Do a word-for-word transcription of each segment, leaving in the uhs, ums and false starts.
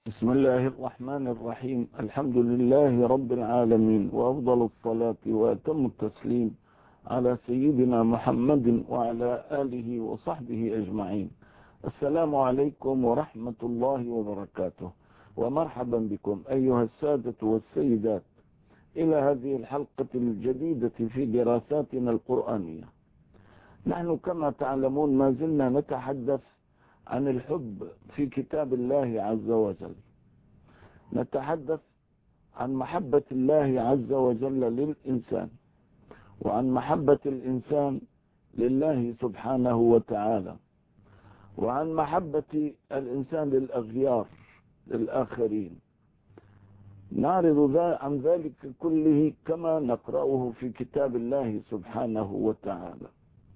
بسم الله الرحمن الرحيم. الحمد لله رب العالمين، وأفضل الصلاة وأتم التسليم على سيدنا محمد وعلى آله وصحبه أجمعين. السلام عليكم ورحمة الله وبركاته، ومرحبا بكم أيها السادة والسيدات إلى هذه الحلقة الجديدة في دراساتنا القرآنية. نحن كما تعلمون ما زلنا نتحدث عن الحب في كتاب الله عز وجل. نتحدث عن محبة الله عز وجل للإنسان، وعن محبة الإنسان لله سبحانه وتعالى، وعن محبة الإنسان للأغيار للآخرين. نعرض عن ذلك كله كما نقرأه في كتاب الله سبحانه وتعالى.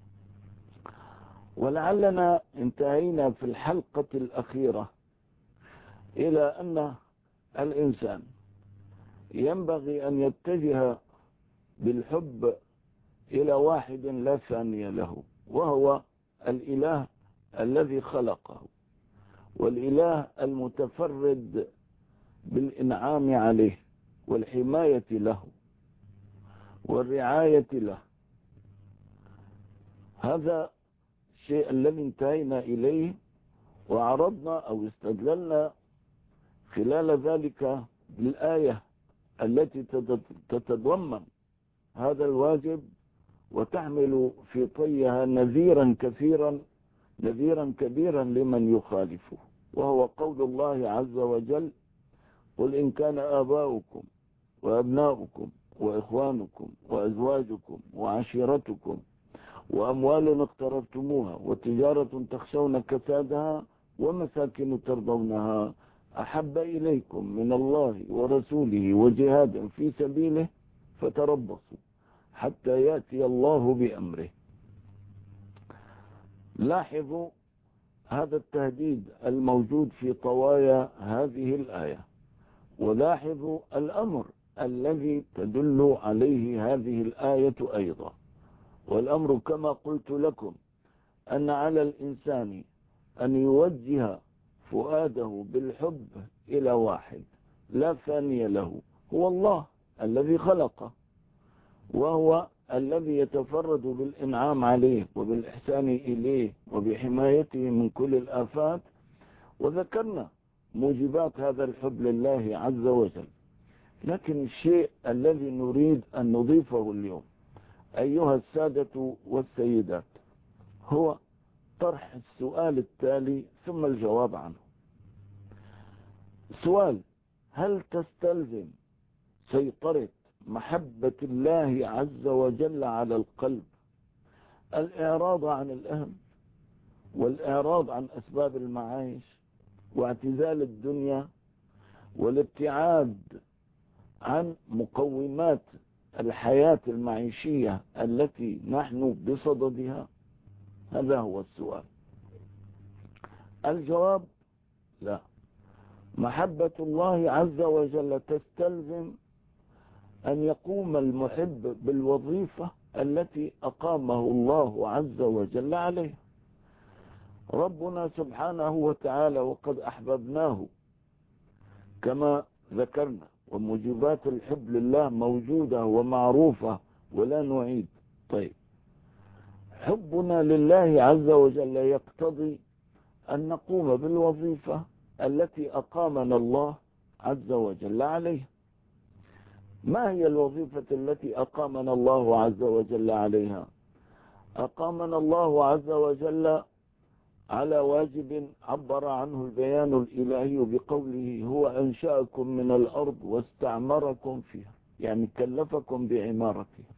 ولعلنا انتهينا في الحلقة الأخيرة إلى أن الإنسان ينبغي أن يتجه بالحب إلى واحد لا ثاني له، وهو الإله الذي خلقه، والإله المتفرد بالإنعام عليه والحماية له والرعاية له. هذا الشيء الذي انتهينا إليه، وعرضنا أو استدللنا خلال ذلك بالآية التي تتضمن هذا الواجب وتحمل في طيها نذيرا كثيرا نذيرا كبيرا لمن يخالفه، وهو قول الله عز وجل: قل إن كان آباؤكم وأبناؤكم وإخوانكم وأزواجكم وعشيرتكم وأموال اقترفتموها وتجارة تخشون كسادها ومساكن ترضونها أحب إليكم من الله ورسوله وجهاد في سبيله فتربصوا حتى يأتي الله بأمره. لاحظوا هذا التهديد الموجود في طوايا هذه الآية، ولاحظوا الأمر الذي تدل عليه هذه الآية أيضا. والأمر كما قلت لكم أن على الإنسان أن يوجه فؤاده بالحب إلى واحد لا ثاني له، هو الله الذي خلقه، وهو الذي يتفرد بالإنعام عليه وبالإحسان إليه وبحمايته من كل الآفات. وذكرنا موجبات هذا الحب لله عز وجل. لكن الشيء الذي نريد أن نضيفه اليوم أيها السادة والسيدات هو طرح السؤال التالي ثم الجواب عنه. سؤال: هل تستلزم سيطرة محبة الله عز وجل على القلب الإعراض عن الأهم والإعراض عن أسباب المعايش واعتزال الدنيا والابتعاد عن مقومات الحياة المعيشية التي نحن بصددها؟ هذا هو السؤال. الجواب: لا. محبة الله عز وجل تستلزم أن يقوم المحب بالوظيفة التي أقامه الله عز وجل عليها. ربنا سبحانه وتعالى وقد أحببناه كما ذكرنا، وموجبات الحب لله موجودة ومعروفة ولا نعيد. طيب، حبنا لله عز وجل يقتضي أن نقوم بالوظيفة التي أقامنا الله عز وجل عليها. ما هي الوظيفة التي أقامنا الله عز وجل عليها؟ أقامنا الله عز وجل على واجب عبر عنه البيان الإلهي بقوله: هو أنشأكم من الأرض واستعمركم فيها، يعني كلفكم بعمارتها.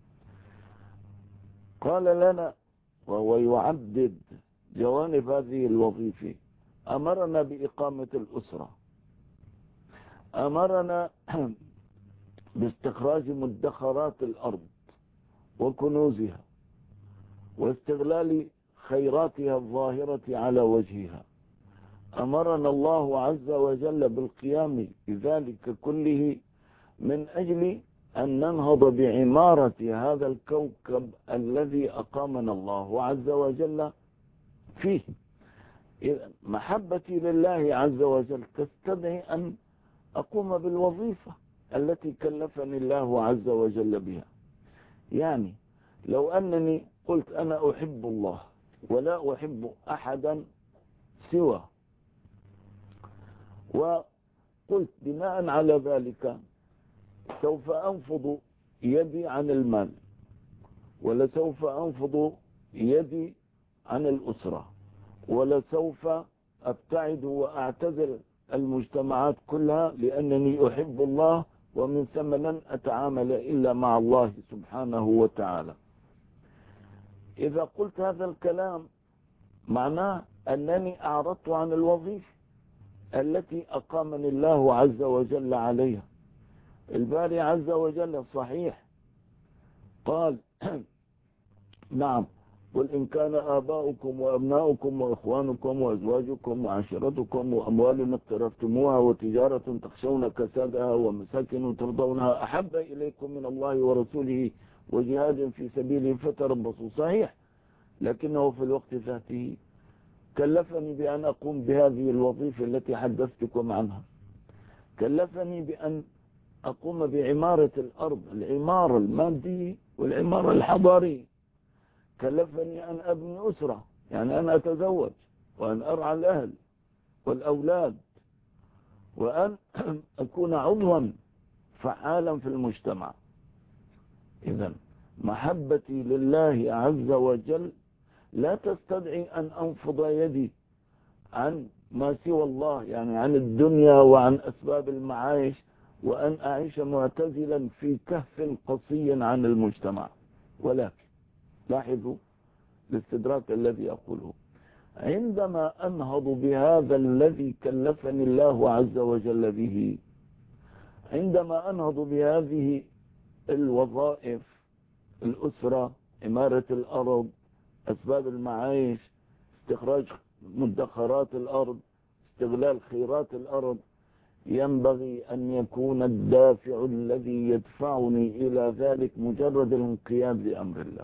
قال لنا وهو يعدد جوانب هذه الوظيفة: أمرنا بإقامة الأسرة، أمرنا باستخراج مدخرات الأرض وكنوزها واستغلال خيراتها الظاهرة على وجهها. أمرنا الله عز وجل بالقيام بذلك كله من أجل أن ننهض بعمارة هذا الكوكب الذي أقامنا الله عز وجل فيه. إذا محبتي لله عز وجل تستدعي أن أقوم بالوظيفة التي كلفني الله عز وجل بها. يعني لو أنني قلت أنا أحب الله ولا أحب أحدا سوى، وقلت بناء على ذلك سوف أنفض يدي عن المال، ولسوف أنفض يدي عن الأسرة، ولسوف أبتعد وأعتزل المجتمعات كلها لأنني أحب الله، ومن ثم لن أتعامل إلا مع الله سبحانه وتعالى. إذا قلت هذا الكلام معناه أنني أعرضت عن الوظيفة التي أقامني الله عز وجل عليها. الباري عز وجل صحيح قال نعم قل إن كان آباؤكم وأبناؤكم وإخوانكم وأزواجكم وعشيرتكم وأموال اقترفتموها وتجارة تخشون كسادها ومساكن ترضونها أحب إليكم من الله ورسوله وجهاد في سبيله فتربصوا. صحيح، لكنه في الوقت ذاته كلفني بأن أقوم بهذه الوظيفة التي حدثتكم عنها. كلفني بأن أقوم بعمارة الأرض، العمارة المادية والعمارة الحضارية. كلفني أن أبني أسرة، يعني أن أتزوج وأن أرعى الأهل والأولاد، وأن أكون عضوا فعالا في المجتمع. إذن محبتي لله عز وجل لا تستدعي أن أنفض يدي عن ما سوى الله، يعني عن الدنيا وعن أسباب المعايش، وأن أعيش معتزلا في كهف قصي عن المجتمع. ولكن لاحظوا الاستدراك الذي أقوله، عندما أنهض بهذا الذي كلفني الله عز وجل به، عندما أنهض بهذه الوظائف، الأسرة، عمارة الأرض، أسباب المعايش، استخراج مدخرات الأرض، استغلال خيرات الأرض، ينبغي أن يكون الدافع الذي يدفعني إلى ذلك مجرد الانقياد لأمر الله.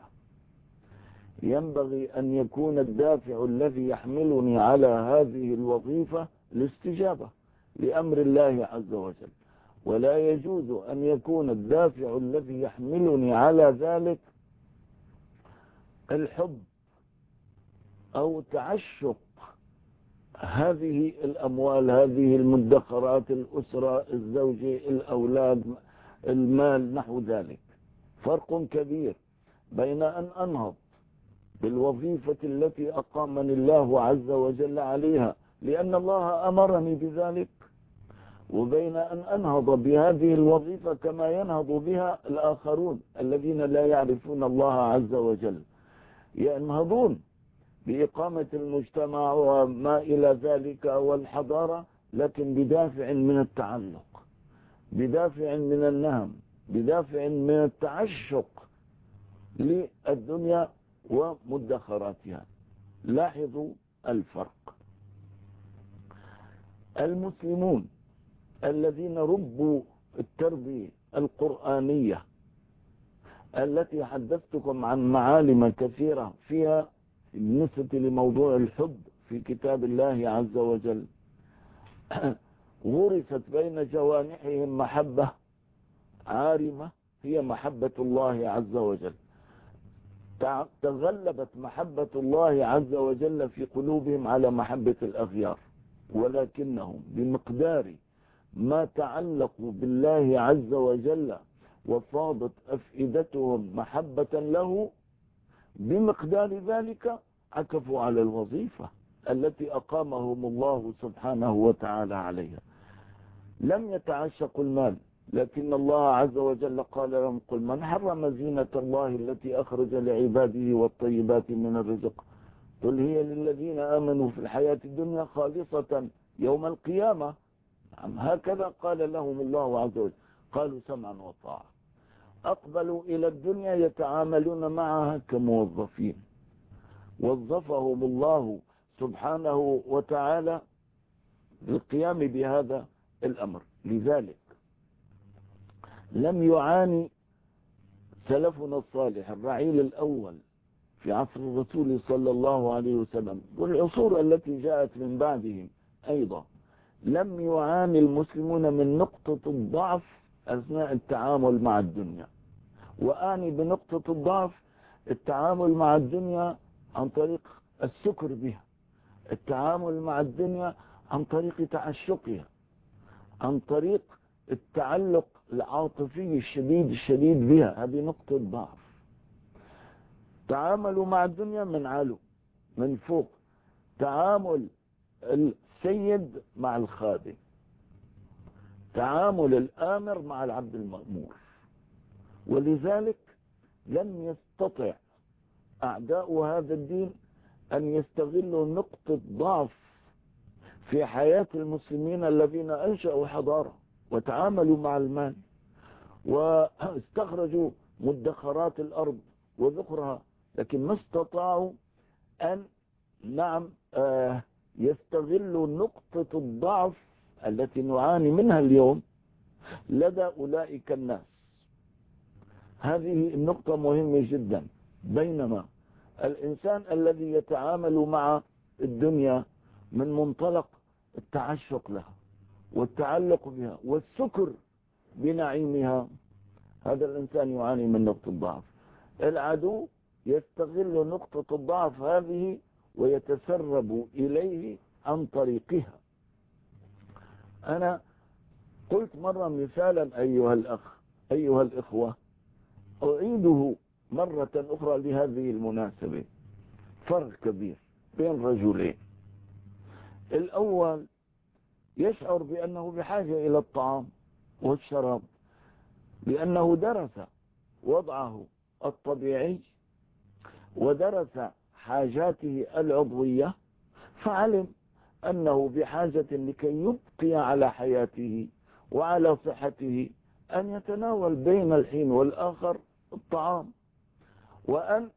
ينبغي أن يكون الدافع الذي يحملني على هذه الوظيفة الاستجابة لأمر الله عز وجل، ولا يجوز أن يكون الدافع الذي يحملني على ذلك الحب أو تعشق هذه الأموال، هذه المدخرات، الأسرة، الزوجة، الأولاد، المال، نحو ذلك. فرق كبير بين أن أنهض بالوظيفة التي أقامني الله عز وجل عليها لأن الله أمرني بذلك، وبين أن أنهض بهذه الوظيفة كما ينهض بها الآخرون الذين لا يعرفون الله عز وجل. ينهضون بإقامة المجتمع وما إلى ذلك والحضارة، لكن بدافع من التعلق، بدافع من النهم، بدافع من التعشق للدنيا ومدخراتها. لاحظوا الفرق. المسلمون الذين ربوا التربية القرآنية التي حدثتكم عن معالم كثيرة فيها بالنسبة لموضوع الحب في كتاب الله عز وجل، غرست بين جوانحهم محبة عارمة هي محبة الله عز وجل. تغلبت محبة الله عز وجل في قلوبهم على محبة الأغيار، ولكنهم بمقدار ما تعلقوا بالله عز وجل وفاضت أفئدتهم محبة له، بمقدار ذلك عكفوا على الوظيفة التي أقامهم الله سبحانه وتعالى عليها. لم يتعشقوا المال، لكن الله عز وجل قال لهم قل من حرم زينة الله التي أخرج لعباده والطيبات من الرزق قل هي للذين آمنوا في الحياة الدنيا خالصة يوم القيامة. هكذا قال لهم الله عز وجل. قالوا سمعا وطاعة، أقبلوا إلى الدنيا يتعاملون معها كموظفين، وظفهم الله سبحانه وتعالى للقيام بهذا الأمر. لذلك لم يعاني سلفنا الصالح الرعيل الأول في عصر الرسول صلى الله عليه وسلم والعصور التي جاءت من بعدهم أيضا لم يعاني المسلمون من نقطة الضعف أثناء التعامل مع الدنيا. وآني بنقطة الضعف التعامل مع الدنيا عن طريق السكر بها، التعامل مع الدنيا عن طريق تعشقها، عن طريق التعلق العاطفي الشديد الشديد بها. هذه نقطة ضعف. تعاملوا مع الدنيا من علو من فوق، تعامل السيد مع الخادم، تعامل الآمر مع العبد المأمور. ولذلك لم يستطع أعداء هذا الدين أن يستغلوا نقطة ضعف في حياة المسلمين الذين أنشأوا حضارة وتعاملوا مع المال واستخرجوا مدخرات الأرض وذخرها، لكن ما استطاعوا أن نعم آه يستغلوا نقطة الضعف التي نعاني منها اليوم لدى أولئك الناس. هذه النقطة مهمة جدا. بينما الإنسان الذي يتعامل مع الدنيا من منطلق التعشق لها والتعلق بها والسكر بنعيمها، هذا الإنسان يعاني من نقطة ضعف. العدو يستغل نقطة الضعف هذه ويتسرب إليه عن طريقها. أنا قلت مرة مثالا أيها الأخ أيها الإخوة، أعيده مرة أخرى لهذه المناسبة. فرق كبير بين رجلين، الأول يشعر بأنه بحاجة إلى الطعام والشراب لأنه درس وضعه الطبيعي ودرس حاجاته العضوية، فعلم أنه بحاجة لكي يبقي على حياته وعلى صحته أن يتناول بين الحين والآخر الطعام، وأن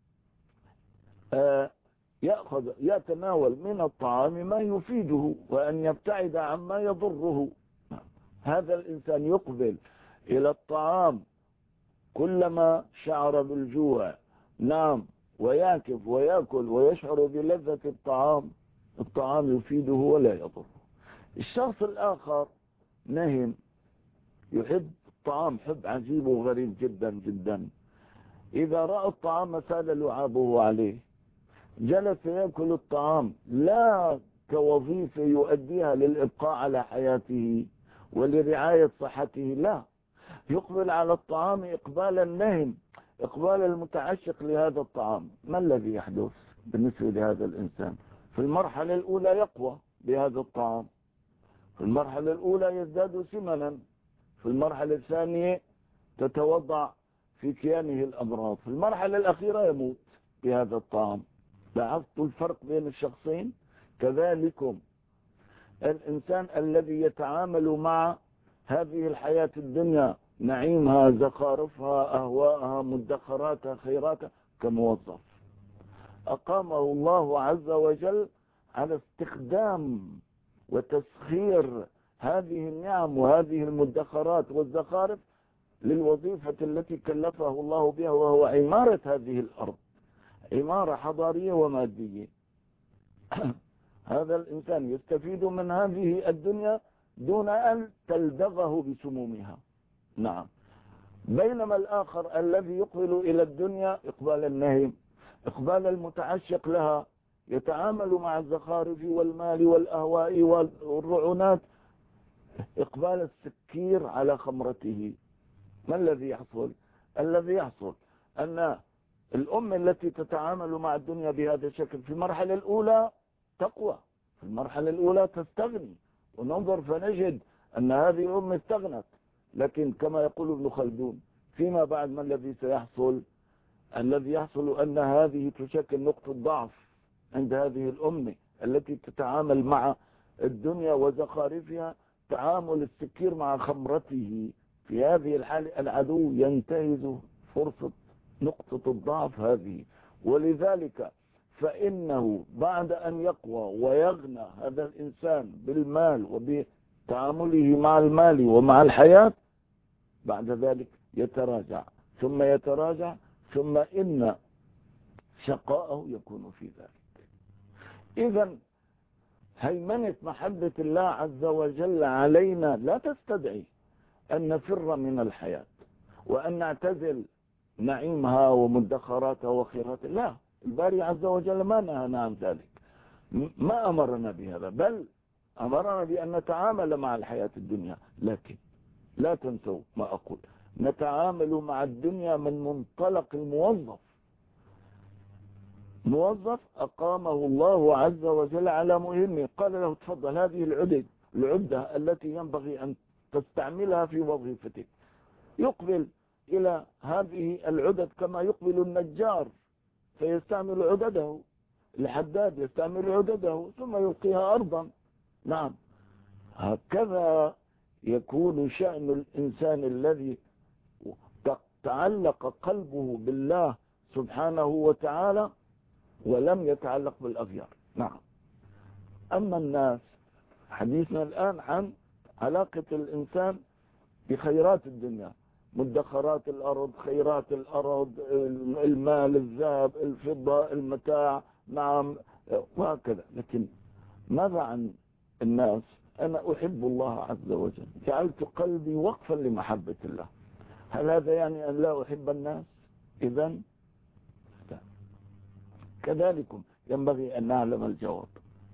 يأخذ يتناول من الطعام ما يفيده وأن يبتعد عما يضره. هذا الإنسان يقبل إلى الطعام كلما شعر بالجوع، نام ويأكل ويأكل ويشعر بلذة الطعام، الطعام يفيده ولا يضره. الشخص الآخر نهم، يحب الطعام حب عجيب وغريب جدا جدا، إذا رأى الطعام سال لعابه عليه، جلس يأكل الطعام لا كوظيفة يؤديها للإبقاء على حياته ولرعاية صحته، لا، يقبل على الطعام إقبال النهم، إقبال المتعشق لهذا الطعام. ما الذي يحدث بالنسبة لهذا الإنسان؟ في المرحلة الأولى يقوى بهذا الطعام، في المرحلة الأولى يزداد سمنا، في المرحلة الثانية تتوضع في كيانه الأمراض، في المرحلة الأخيرة يموت بهذا الطعام. لاحظتوا الفرق بين الشخصين؟ كذلكم الإنسان الذي يتعامل مع هذه الحياة الدنيا، نعيمها، زخارفها، أهواءها، مدخراتها، خيراتها، كموظف أقامه الله عز وجل على استخدام وتسخير هذه النعم وهذه المدخرات والزخارف للوظيفة التي كلفه الله بها، وهو عمارة هذه الأرض، عمارة حضارية ومادية. هذا الإنسان يستفيد من هذه الدنيا دون أن تلدغه بسمومها. نعم. بينما الآخر الذي يقبل إلى الدنيا إقبال النهم، إقبال المتعشق لها، يتعامل مع الزخارف والمال والأهواء والرعونات إقبال السكير على خمرته. ما الذي يحصل؟ الذي يحصل أن الأم التي تتعامل مع الدنيا بهذا الشكل في المرحلة الأولى تقوى، في المرحلة الأولى تستغني، وننظر فنجد أن هذه الأم استغنت. لكن كما يقول ابن خلدون فيما بعد ما الذي سيحصل؟ الذي يحصل أن هذه تشكل نقطة ضعف عند هذه الأمة التي تتعامل مع الدنيا وزخارفها تعامل السكير مع خمرته. في هذه الحالة العدو ينتهز فرصة نقطة الضعف هذه، ولذلك فإنه بعد أن يقوى ويغنى هذا الإنسان بالمال وبتعامله مع المال ومع الحياة، بعد ذلك يتراجع ثم يتراجع، ثم إن شقاءه يكون في ذلك. إذا هيمنة محبة الله عز وجل علينا لا تستدعي أن نفر من الحياة وأن نعتزل نعيمها ومدخراتها وخيراتها. لا، الباري عز وجل ما نهانا عن ذلك، ما أمرنا بهذا، بل أمرنا بأن نتعامل مع الحياة الدنيا. لكن لا تنسوا ما أقول، نتعامل مع الدنيا من منطلق الموظف، موظف أقامه الله عز وجل على مهمه، قال له تفضل هذه العدد العدة التي ينبغي أن تستعملها في وظيفتك. يقبل إلى هذه العدد كما يقبل النجار فيستعمل عدده، الحداد يستعمل عدده ثم يلقيها أرضا. نعم، هكذا يكون شأن الإنسان الذي تعلق قلبه بالله سبحانه وتعالى ولم يتعلق بالأغيار. نعم. أما الناس، حديثنا الآن عن علاقة الإنسان بخيرات الدنيا، مدخرات الأرض، خيرات الأرض، المال، الذهب، الفضة، المتاع، نعم، وهكذا. لكن ماذا عن الناس؟ أنا أحب الله عز وجل، جعلت قلبي وقفا لمحبة الله. هل هذا يعني أن لا أحب الناس؟ إذن كذلكم ينبغي أن نعلم الجواب.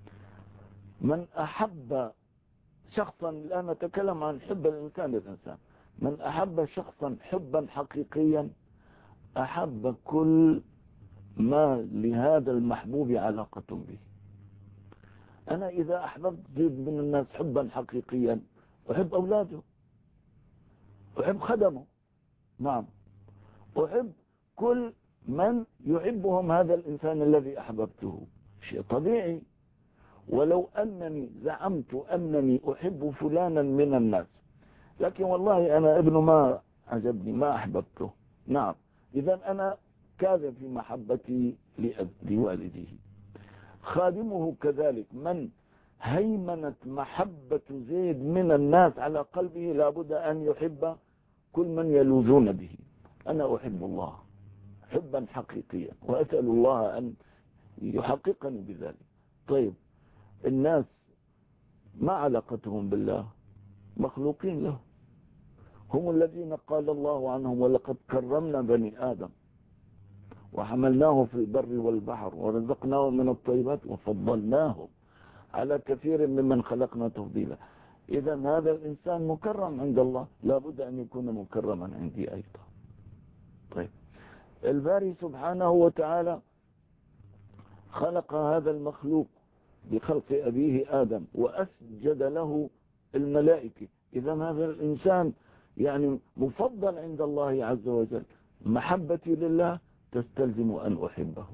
من أحب شخصا، الآن نتكلم عن حب الإنسان للإنسان، من أحب شخصا حبا حقيقيا أحب كل ما لهذا المحبوب علاقة به. أنا إذا أحببت زيد من الناس حبا حقيقيا أحب أولاده، أحب خدمه، نعم، أحب كل من يحبهم هذا الإنسان الذي أحببته، شيء طبيعي. ولو أنني زعمت أنني أحب فلانا من الناس لكن والله أنا ابنه ما عجبني، ما أحببته، نعم، إذن أنا كاذب في محبتي لوالديه. خادمه كذلك، من هيمنت محبة زيد من الناس على قلبه لابد أن يحب كل من يلوذون به. أنا أحب الله حبا حقيقيا وأسأل الله أن يحققني بذلك. طيب، الناس ما علاقتهم بالله؟ مخلوقين له، هم الذين قال الله عنهم ولقد كرمنا بني آدم وحملناه في البر والبحر ورزقناهم من الطيبات وفضلناهم على كثير ممن خلقنا تفضيلا. إذا هذا الإنسان مكرم عند الله، لابد أن يكون مكرما عندي أيضا. طيب، الباري سبحانه وتعالى خلق هذا المخلوق بخلق أبيه آدم وأسجد له الملائكة. إذا هذا الإنسان يعني مفضل عند الله عز وجل. محبتي لله تستلزم أن أحبه.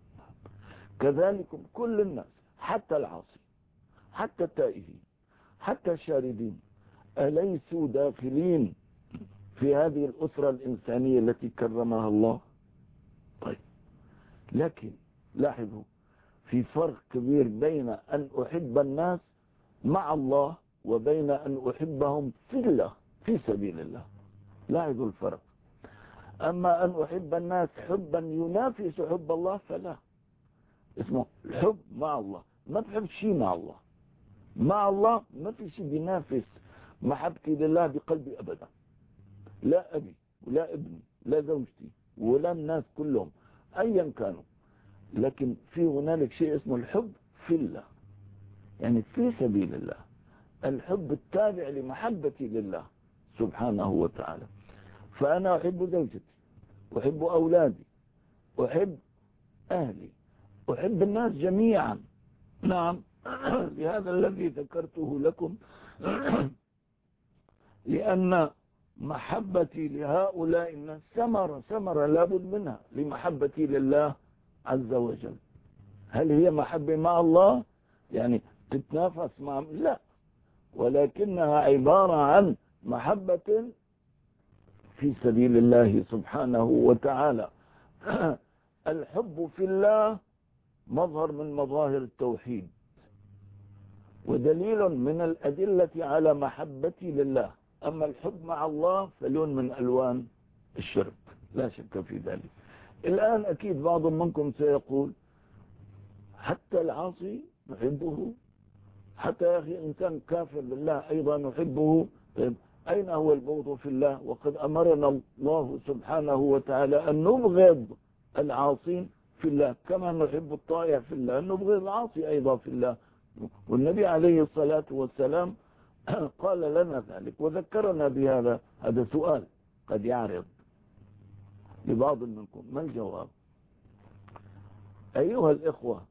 كذلك كل الناس، حتى العاصي، حتى التائهين، حتى الشاردين، أليسوا داخلين في هذه الأسرة الإنسانية التي كرمها الله؟ طيب، لكن لاحظوا في فرق كبير بين أن أحب الناس مع الله وبين أن أحبهم في الله، في سبيل الله. لاحظوا الفرق. أما أن أحب الناس حبا ينافس حب الله فلا، اسمه الحب مع الله، ما تحب شيء مع الله. مع الله ما في شيء بينافس محبتي لله بقلبي أبدا، لا أبي ولا ابني لا زوجتي ولا الناس كلهم أيا كانوا. لكن في هنالك شيء اسمه الحب في الله، يعني في سبيل الله، الحب التابع لمحبتي لله سبحانه وتعالى. فأنا أحب زوجتي، أحب أولادي، أحب أهلي، أحب الناس جميعا. نعم، لهذا الذي ذكرته لكم لأن محبتي لهؤلاء الناس ثمرة ثمرة لابد منها لمحبتي لله عز وجل. هل هي محبة مع الله يعني تتنافس مع؟ لا، ولكنها عبارة عن محبة في سبيل الله سبحانه وتعالى. الحب في الله مظهر من مظاهر التوحيد ودليل من الأدلة على محبتي لله. أما الحب مع الله فلون من ألوان الشرك، لا شك في ذلك. الآن أكيد بعض منكم سيقول حتى العاصي نحبه، حتى يا أخي إنسان كافر بالله أيضا نحبه. طيب أين هو البغض في الله؟ وقد أمرنا الله سبحانه وتعالى أن نبغض العاصين في الله كما نحب الطائع في الله، أن نبغض العاصي أيضا في الله. والنبي عليه الصلاة والسلام قال لنا ذلك وذكرنا بهذا. هذا سؤال قد يعرض لبعض منكم، ما الجواب؟ أيها الإخوة،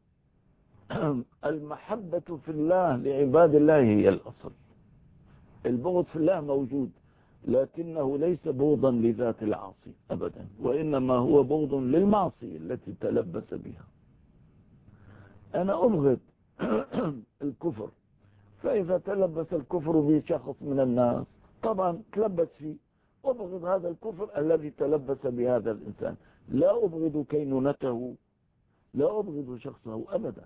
المحبة في الله لعباد الله هي الأصل. البغض في الله موجود، لكنه ليس بغضا لذات العاصي أبدا، وإنما هو بغض للمعصية التي تلبس بها. أنا أبغض الكفر، فإذا تلبس الكفر به شخص من الناس طبعا تلبس فيه، أبغض هذا الكفر الذي تلبس بهذا الإنسان، لا أبغض كينونته، لا أبغض شخصه أبدا.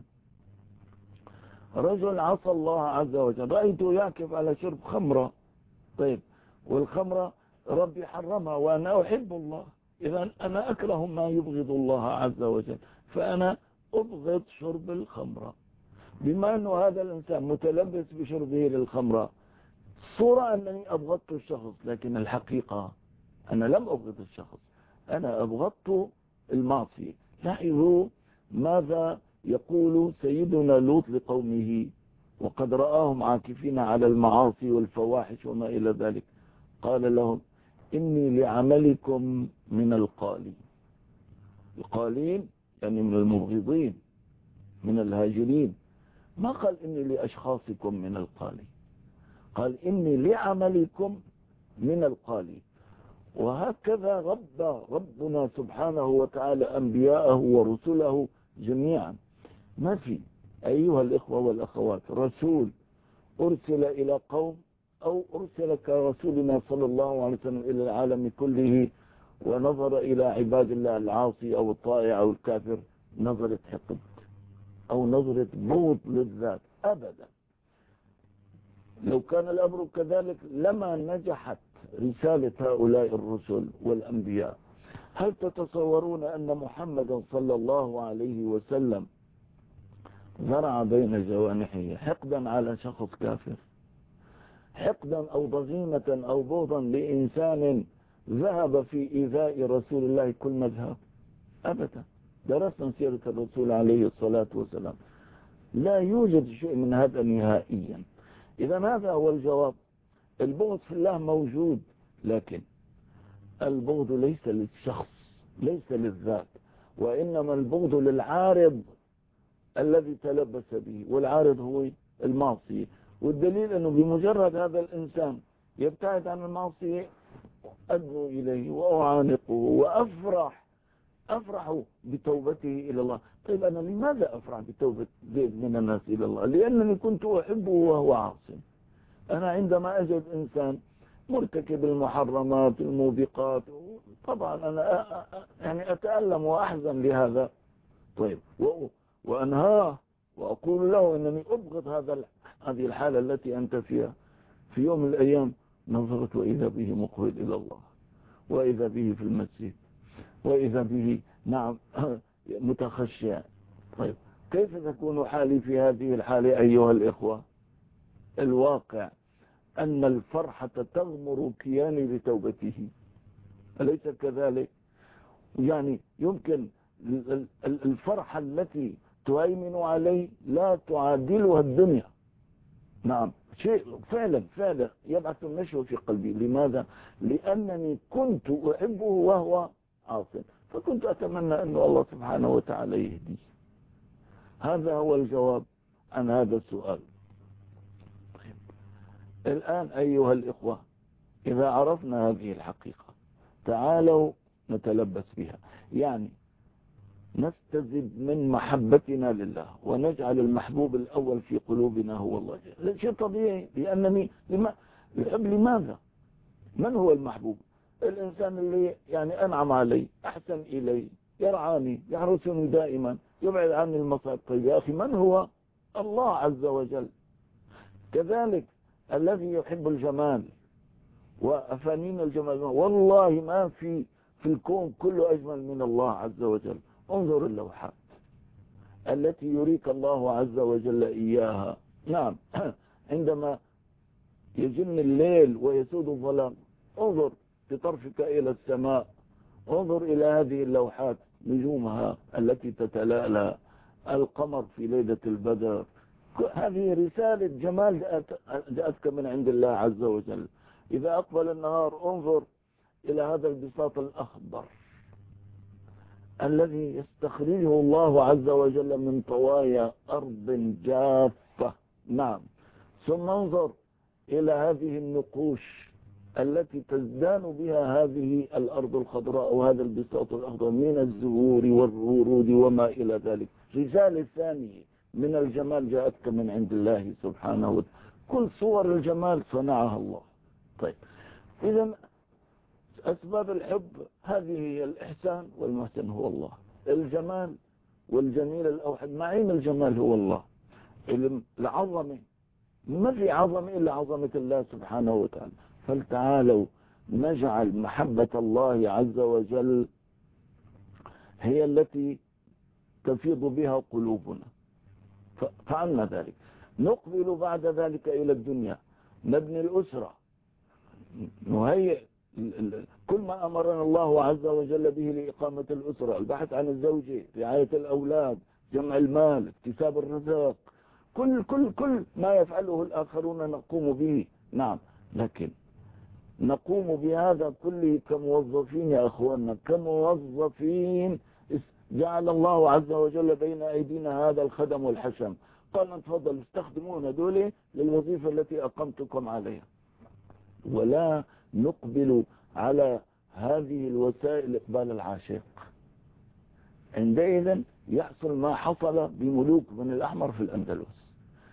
رجل عصى الله عز وجل، رأيته يعكف على شرب خمرة، طيب والخمرة ربي حرمها وأنا أحب الله، إذا أنا أكره ما يبغض الله عز وجل، فأنا أبغض شرب الخمرة. بما أنه هذا الإنسان متلبس بشربه للخمرة، صورة أنني أبغضت الشخص، لكن الحقيقة أنا لم أبغض الشخص، أنا أبغضت المعصية. لاحظوا ماذا يقول سيدنا لوط لقومه وقد رآهم عاكفين على المعاصي والفواحش وما إلى ذلك. قال لهم إني لعملكم من القالين. القالين يعني من المبغضين، من الهاجرين. ما قال إني لأشخاصكم من القالين، قال إني لعملكم من القالين. وهكذا رب ربنا سبحانه وتعالى أنبياءه ورسله جميعا. ما في أيها الإخوة والأخوات رسول أرسل إلى قوم أو أرسل كرسولنا صلى الله عليه وسلم إلى العالم كله ونظر إلى عباد الله العاصي أو الطائع أو الكافر نظرة حقد أو نظرة بغض للذات أبدا. لو كان الأمر كذلك لما نجحت رسالة هؤلاء الرسل والأنبياء. هل تتصورون أن محمدا صلى الله عليه وسلم زرع بين جوانحه حقدا على شخص كافر، حقدا أو ضغينة أو بغضا لإنسان ذهب في إيذاء رسول الله كل مذهب؟ أبدا. درسنا سيرة الرسول عليه الصلاة والسلام، لا يوجد شيء من هذا نهائيا. إذا هذا هو الجواب. البغض في الله موجود، لكن البغض ليس للشخص، ليس للذات، وإنما البغض للعارض الذي تلبس به، والعارض هو المعصية. والدليل أنه بمجرد هذا الإنسان يبتعد عن المعصية أدعو إليه وأعانقه وأفرح أفرح بتوبته إلى الله. طيب أنا لماذا أفرح بتوبة زيد من الناس إلى الله؟ لأنني كنت أحبه وهو عاصم. أنا عندما أجد إنسان مرتكب المحرمات الموبقات طبعا أنا يعني أتألم وأحزن لهذا، طيب وأنهاه وأقول له أنني أبغض هذا هذه الحالة التي أنت فيها. في يوم من الأيام نظرت وإذا به مقبل إلى الله، وإذا به في المسجد، وإذا به نعم متخشع. طيب كيف تكون حالي في هذه الحالة أيها الإخوة؟ الواقع أن الفرحة تغمر كياني بتوبته، أليس كذلك؟ يعني يمكن الفرحة التي تهيمن علي لا تعادلها الدنيا. نعم شيء فعلا فعلا يبعث النشوة في قلبي. لماذا؟ لأنني كنت أحبه وهو عاصم، فكنت أتمنى أن الله سبحانه وتعالى يهديه. هذا هو الجواب عن هذا السؤال. طيب. الآن أيها الإخوة، إذا عرفنا هذه الحقيقة تعالوا نتلبس بها، يعني نستزد من محبتنا لله ونجعل المحبوب الأول في قلوبنا هو الله. شيء طبيعي، لأنني لما يحب لماذا؟ من هو المحبوب؟ الإنسان اللي يعني أنعم علي، أحسن إلي، يرعاني، يحرسني دائما، يبعد عني المصائب. طيب يا أخي من هو؟ الله عز وجل. كذلك الذي يحب الجمال وأفانين الجمال، والله ما في في الكون كله أجمل من الله عز وجل. انظر اللوحات التي يريك الله عز وجل إياها. نعم عندما يجن الليل ويسود الظلام انظر بطرفك إلى السماء، انظر إلى هذه اللوحات، نجومها التي تتلألأ، القمر في ليلة البدر. هذه رسالة جمال جاءتك من عند الله عز وجل. إذا أقبل النهار انظر إلى هذا البساط الأخضر الذي يستخرجه الله عز وجل من طوايا أرض جافة. نعم. ثم انظر إلى هذه النقوش التي تزدان بها هذه الأرض الخضراء وهذا البساط الأخضر من الزهور والورود وما إلى ذلك. رسالة ثانية من الجمال جاءتك من عند الله سبحانه وتعالى. كل صور الجمال صنعها الله. طيب إذا أسباب الحب هذه هي الإحسان، والمحسن هو الله. الجمال والجميل الأوحد، معين الجمال هو الله. العظمة ما في عظمة إلا عظمة الله سبحانه وتعالى. فلتعالوا نجعل محبة الله عز وجل هي التي تفيض بها قلوبنا. فعلنا ذلك. نقبل بعد ذلك إلى الدنيا، نبني الأسرة، نهيئ كل ما أمرنا الله عز وجل به لإقامة الأسرة، البحث عن الزوجة، رعاية الأولاد، جمع المال، اكتساب الرزق، كل كل كل ما يفعله الآخرون نقوم به. نعم. لكن نقوم بهذا كله كموظفين يا أخواننا، كموظفين جعل الله عز وجل بين أيدينا هذا الخدم والحشم. قال تفضل استخدمونا دولي للوظيفة التي أقمتكم عليها، ولا نقبل على هذه الوسائل إقبال العاشق. عندئذ يحصل ما حصل بملوك بني الأحمر في الأندلس.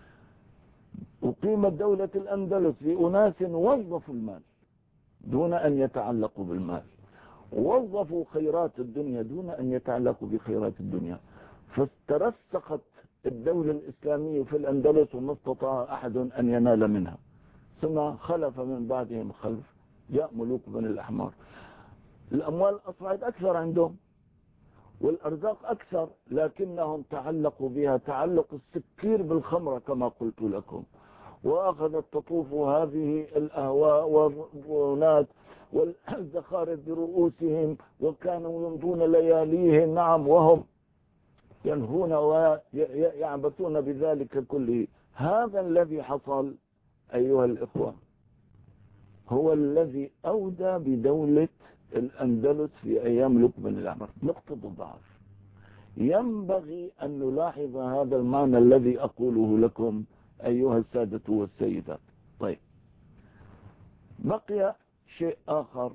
أقيمت دولة الأندلس لأناس وظفوا المال دون أن يتعلقوا بالمال، وظفوا خيرات الدنيا دون أن يتعلقوا بخيرات الدنيا، فاسترسخت الدولة الإسلامية في الأندلس وما استطاع أحد أن ينال منها. ثم خلف من بعدهم خلف، جاء ملوك بني الأحمر، الأموال أصبحت أكثر عندهم والأرزاق أكثر، لكنهم تعلقوا بها تعلق السكير بالخمرة كما قلت لكم، وأخذت تطوف هذه الأهواء والظنات والزخارف برؤوسهم، وكانوا يمضون لياليهم نعم وهم ينهون ويعبثون بذلك كله. هذا الذي حصل أيها الإخوة هو الذي أودى بدولة الأندلس في أيام ملوك بني الأحمر. نقطة الضعف، ينبغي أن نلاحظ هذا المعنى الذي أقوله لكم أيها السادة والسيدات. طيب بقي شيء آخر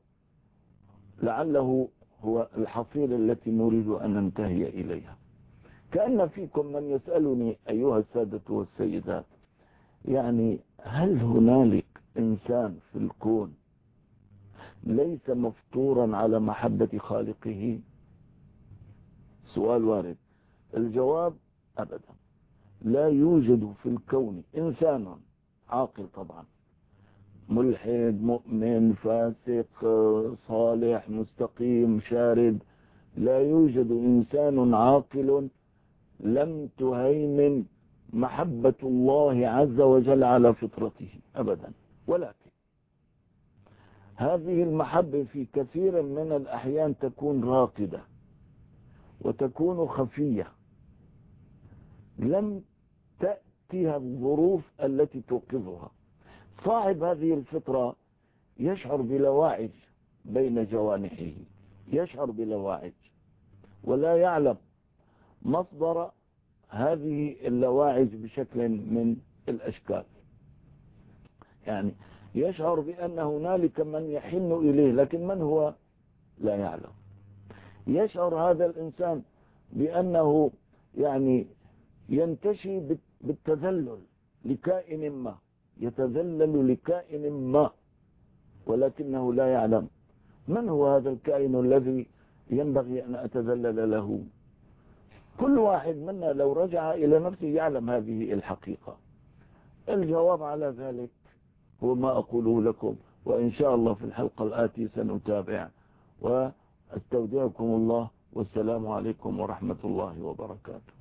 لعله هو الحصيلة التي نريد أن ننتهي إليها. كأن فيكم من يسألني أيها السادة والسيدات، يعني هل هنالك إنسان في الكون ليس مفطورا على محبة خالقه؟ سؤال وارد. الجواب أبدا، لا يوجد في الكون إنسان عاقل طبعا، ملحد مؤمن فاسق صالح مستقيم شارد، لا يوجد إنسان عاقل لم تهيمن محبة الله عز وجل على فطرته أبدا. ولكن هذه المحبة في كثير من الأحيان تكون راقدة وتكون خفية، لم تأتيها الظروف التي توقظها. صاحب هذه الفطرة يشعر بلواعج بين جوانحه، يشعر بلواعج ولا يعلم مصدر هذه اللواعج بشكل من الأشكال. يعني يشعر بأن هنالك من يحن إليه، لكن من هو لا يعلم. يشعر هذا الإنسان بأنه يعني ينتشي بالتذلل لكائن ما، يتذلل لكائن ما، ولكنه لا يعلم من هو هذا الكائن الذي ينبغي أن أتذلل له. كل واحد منا لو رجع إلى نفسه يعلم هذه الحقيقة. الجواب على ذلك هو ما أقوله لكم، وإن شاء الله في الحلقة الآتية سنتابع وأستودعكم الله، والسلام عليكم ورحمة الله وبركاته.